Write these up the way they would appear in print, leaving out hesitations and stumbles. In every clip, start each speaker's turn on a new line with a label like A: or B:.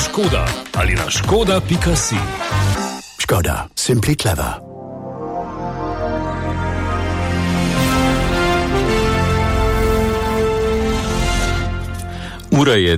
A: Škoda ali na škoda.si.
B: Škoda, simply clever.
C: Ura je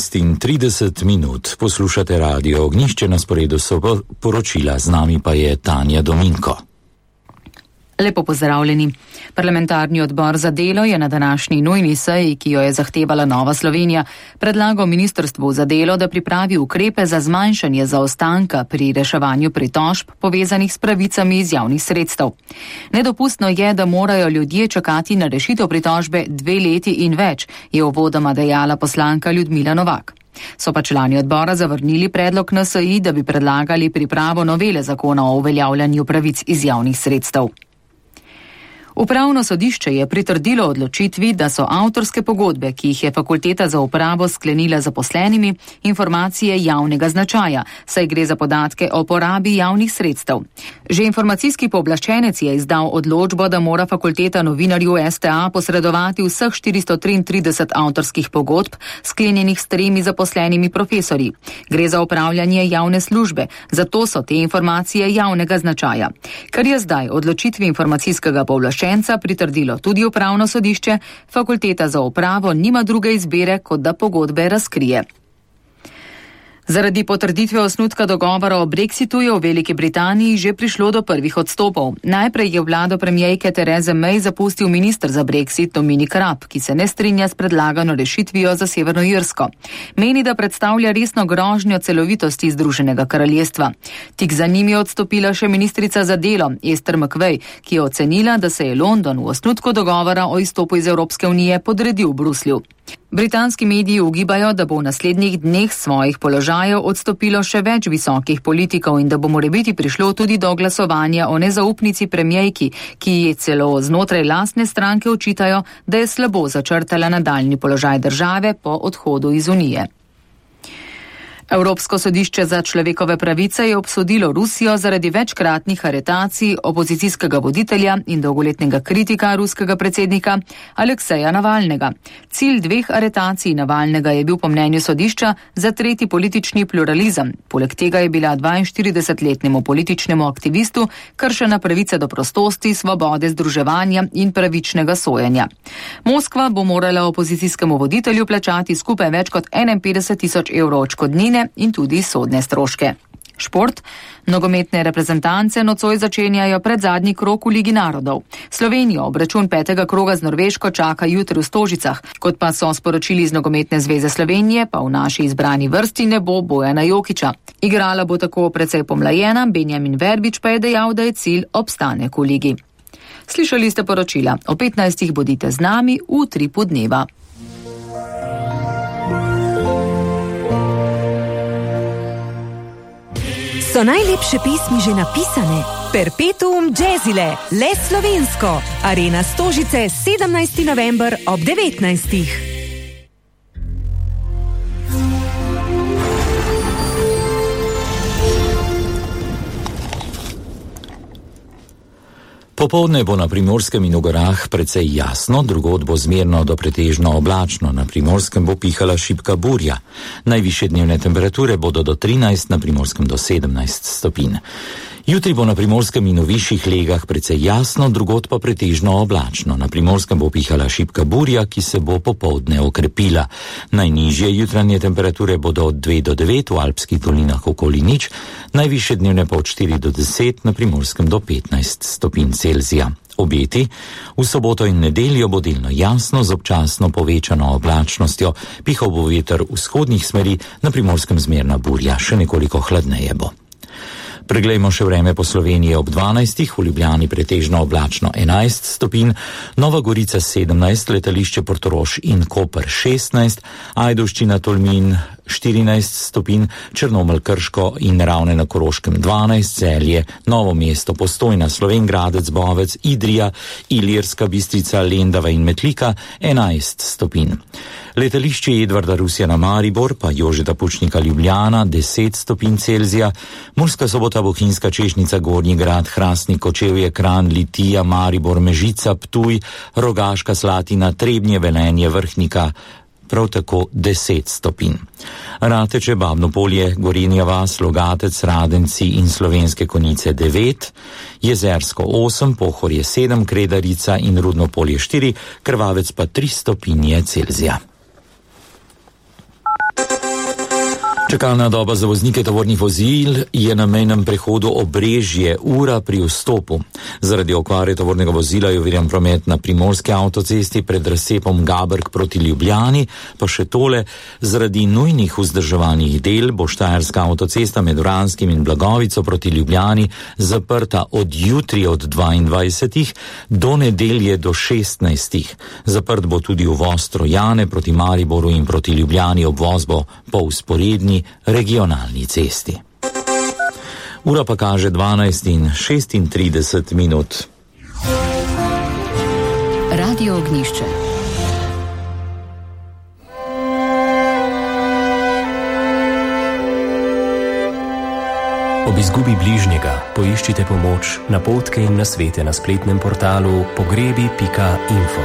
C: 12:30. Poslušate Radio Ognjišče, na sporedu so poročila, z nami pa je Tanja Dominko.
D: Lepo pozdravljeni. Parlamentarni odbor za delo je na današnji nujni seji, ki jo je zahtevala Nova Slovenija, predlagal Ministrstvu za delo, da pripravi ukrepe za zmanjšanje zaostanka pri reševanju pritožb povezanih s pravicami iz javnih sredstev. Nedopustno je, da morajo ljudje čakati na rešitev pritožbe 2 leti in več, je uvodoma dejala poslanka Ljudmila Novak. So pa člani odbora zavrnili predlog NSI, da bi predlagali pripravo novele zakona o uveljavljanju pravic iz javnih sredstev. Upravno sodišče je pritrdilo odločitvi, da so avtorske pogodbe, ki jih je fakulteta za upravo sklenila z zaposlenimi, informacije javnega značaja, saj gre za podatke o porabi javnih sredstev. Že informacijski pooblaščenec je izdal odločbo, da mora fakulteta novinarju STA posredovati vseh 433 avtorskih pogodb, sklenjenih s 3 zaposlenimi profesorji. Gre za upravljanje javne službe, zato so te informacije javnega značaja. Kar je zdaj odločitvi informacijskega pooblaščenca pritrdilo tudi upravno sodišče, fakulteta za upravo nima druge izbire, kot da pogodbe razkrije. Zaradi potrditve osnutka dogovora o Brexitu je v Veliki Britaniji že prišlo do prvih odstopov. Najprej je vlado premierke Therese May zapustil minister za Brexit Dominic Raab, ki se ne strinja s predlagano rešitvijo za Severno Irsko. Meni, da predstavlja resno grožnjo celovitosti Združenega kraljestva. Tik za njim je odstopila še ministrica za delo Esther McVey, ki je ocenila, da se je London v osnutku dogovora o izstopu iz Evropske unije podredil Bruslju. Britanski mediji ugibajo, da bo v naslednjih dneh svojih položajev odstopilo še več visokih politikov in da bo morebiti prišlo tudi do glasovanja o nezaupnici premierki, ki ji celo znotraj lastne stranke očitajo, da je slabo začrtala nadaljnji položaj države po odhodu iz Unije. Evropsko sodišče za človekove pravice je obsodilo Rusijo zaradi večkratnih aretacij opozicijskega voditelja in dolgoletnega kritika ruskega predsednika Alekseja Navalnega. Cilj 2 aretacij Navalnega je bil po mnenju sodišča zatreti politični pluralizem. Poleg tega je bila 42-letnemu političnemu aktivistu kršena pravica do prostosti, svobode združevanja in pravičnega sojenja. Moskva bo morala opozicijskemu voditelju plačati skupaj več kot 51.000 evrov odškodnine in tudi sodne stroške. Šport. Nogometne reprezentance nocoj začenjajo predzadnji krog v Ligi narodov. Slovenijo obračun 5. kroga z Norveško čaka jutri v Stožicah. Kot pa so sporočili iz Nogometne zveze Slovenije, pa v naši izbrani vrsti ne bo Bojana Jokića. Igrala bo tako precej pomlajena, Benjamin Verbič pa je dejal, da je cilj obstanek v ligi. Slišali ste poročila. O 15. bodite z nami v Tripu dneva.
E: So najlepše pesmi že napisane? Perpetuum jazzile, le slovensko. Arena Stožice, 17. november ob 19.
C: Popoldne bo na Primorskem in v gorah precej jasno, drugod bo zmerno do pretežno oblačno, na Primorskem bo pihala šibka burja. Najvišje dnevne temperature bodo do 13, na Primorskem do 17 stopinj. Jutri bo na Primorskem in v višjih legah precej jasno, drugod pa pretežno oblačno. Na Primorskem bo pihala šibka burja, ki se bo popoldne okrepila. Najnižje jutranje temperature bodo od 2 do 9, v alpskih dolinah okoli 0, najvišje dnevne pa od 4 do 10, na Primorskem do 15 stopinj Celzija. Obeti. V soboto in nedeljo bo delno jasno z občasno povečano oblačnostjo. Pihal bo veter vzhodnih smeri, na Primorskem zmerna burja, še nekoliko hladneje bo. Preglejmo še vreme po Sloveniji ob 12, v Ljubljani pretežno oblačno 11 stopinj, Nova Gorica 17, letališče Portorož in Koper 16, Ajdovščina Tolmin 14 stopinj, Črnomelj, Krško in Ravne na Koroškem 12, Celje, Novo mesto, Postojna, Slovenj Gradec, Bovec, Idrija, Ilirska Bistrica, Lendava in Metlika 11 stopinj. Letališče Edvarda Rusjana Maribor pa Jožeta Pučnika Ljubljana 10 stopinj Celzija, Murska Sobota, Bohinjska Češnica, Gornji Grad, Hrastnik, Kočevje, Kranj, Litija, Maribor, Mežica, Ptuj, Rogaška Slatina, Trebnje, Velenje, Vrhnika prav tako 10 stopinj. Rateče, Babno Polje, Gorenja vas, Logatec, Radenci in Slovenske Konjice 9, Jezersko 8, Pohorje 7, Kredarica in Rudno Polje 4, Krvavec pa 3 stopinje Celzija. Čakalna doba za voznike tovornih vozil je na mejnem prehodu Obrežje ura pri vstopu. Zaradi okvare tovornega vozila je ovirjen promet na primorski avtocesti pred razcepom Gabrk proti Ljubljani, pa še tole, zaradi nujnih vzdrževalnih del bo štajerska avtocesta med Vranskim in Blagovico proti Ljubljani zaprta od jutri od 22. do nedelje do 16. Zaprt bo tudi uvoz Trojane proti Mariboru in proti Ljubljani, obvoz bo po usporedni regionalni cesti. Ura pa kaže 12:36.
D: Radio Ognjišče.
A: Ob izgubi bližnjega poiščite pomoč, napotke in nasvete na spletnem portalu pogrebi.info.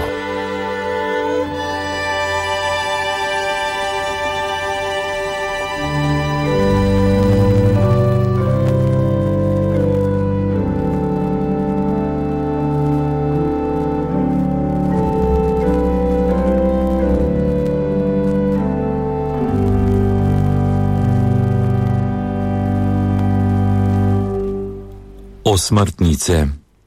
C: Osmrtnice.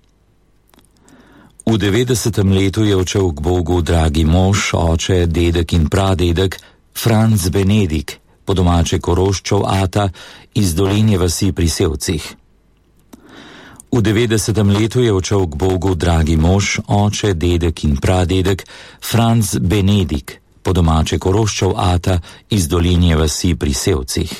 C: V 90. letu je odšel k Bogu dragi mož, oče, dedek in pradedek Franc Benedik, po domače Koroščov ata iz Dolenje vasi pri Sevcih. V 90. letu je odšel k Bogu dragi mož, oče, dedek in pradedek Franc Benedik, po domače Koroščov ata iz Dolenje vasi pri Sevcih.